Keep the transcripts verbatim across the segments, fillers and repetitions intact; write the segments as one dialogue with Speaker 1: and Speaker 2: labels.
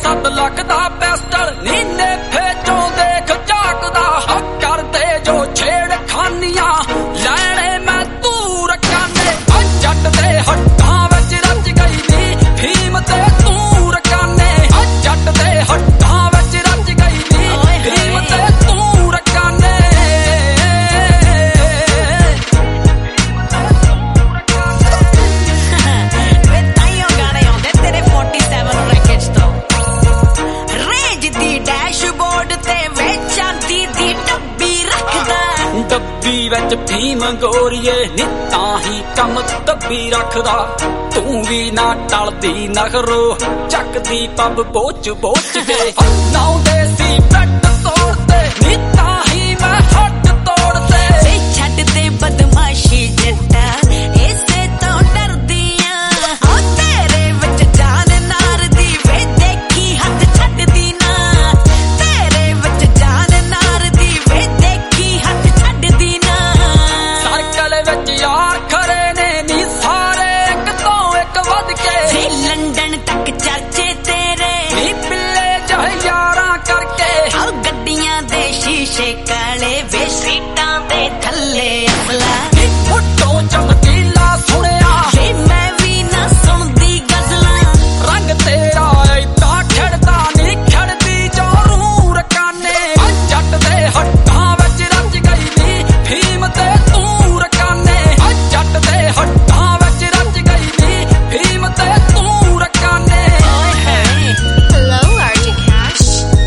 Speaker 1: सत लख दा पिस्टल नीने फेचों देख झाकदा करदे जो छेड़ खानियां लैणे मैं दूर काने जट दे हट्टां विच रच गई नी भीम ते तूं रकाने जट दे हट्टां विच रच गई नी भीम ते तूं रकाने
Speaker 2: वे ताइयों गाने आउंदे तेरे सैंतालीस रैकेट्स तो रेंज दी डैशबोर्ड ते विच चांदी दी डब्बी रखदा
Speaker 1: डब्बी विच भीम गोरीए नी तां ही कम दब्बी रखदा तू भी ना टलदी नखरो चकदी पब बोच बोच के नाउंदे सी बैट तोड़ते नी तां ही मैं हट तोड़ते
Speaker 2: वे छड्ड दे बदमाशी जट्टा इसे तो डरदियां ओ तेरे विच जान नार दी वे देखी हथ छड्डदी ना तेरे विच जान नार दी वे देखी हथ छड्डदी ना
Speaker 1: सर्कल विच यार खरे ने नी सारे एक तो एक वध के
Speaker 2: वे लंदन तक चर्चे तेरे
Speaker 1: नी पिल्ले जह यारां करके
Speaker 2: आओ गड्डियां दे शीशे काले वे सीटां दे थल्ले अफला
Speaker 1: मुट्टों चमकीला सुनिया
Speaker 2: वे मैं भी ना सुनदी गज़लां
Speaker 1: रंग तेरा ऐदा खिड़दा नी खिड़दी जोरू रकाने जट दे हट्टां विच रच गई नी भीम ते तूं रकाने जट दे हट्टां विच रच गई नी भीम ते तूं रकाने
Speaker 3: Hello, Arctic Cash.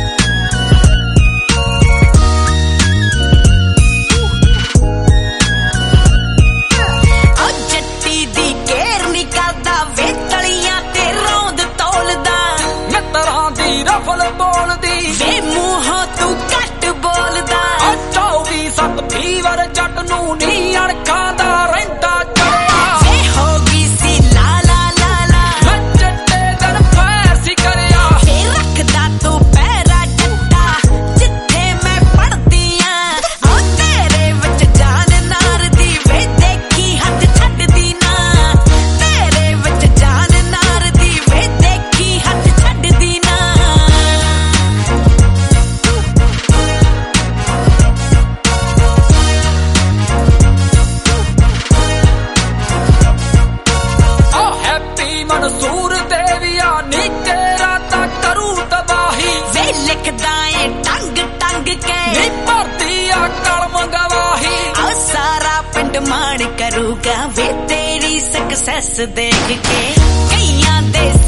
Speaker 2: ओ जट्टी दी घेर निकलदा वे तलियां ते रौंद तोलदा
Speaker 1: मित्तरां दी रफल बोलदी
Speaker 2: वे मूंहों तू घट बोलदा
Speaker 1: चौबी सत फीवर जट नूं नी अणखां दा रहिंदा चढ़िया
Speaker 2: वे हो गई सी लाला लाला
Speaker 1: मैं चिट्टे दिन फैर सी करिया
Speaker 2: वे रखदा तू पैरा जट्टा जिथे मैं पढ़दियां ओ तेरे विच जान नार दी वे देखी हथ छड्डदी ना तेरे विच जान नार दी वे देखी हथ छड्डदी ना
Speaker 1: ओ हैप्पी मंसूर देविया नी तेरा ता करू तबाही
Speaker 2: वे लिखदा ए टंग टंग के
Speaker 1: नी भरती आ कलम गवाही
Speaker 2: आ सारा पिंड माण करूगा वे तेरी सक्सेस देख के कईयां दे